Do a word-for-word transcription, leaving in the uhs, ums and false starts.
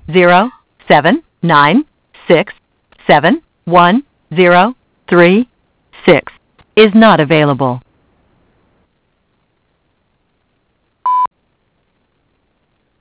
zero seven nine six seven one zero three six is not available.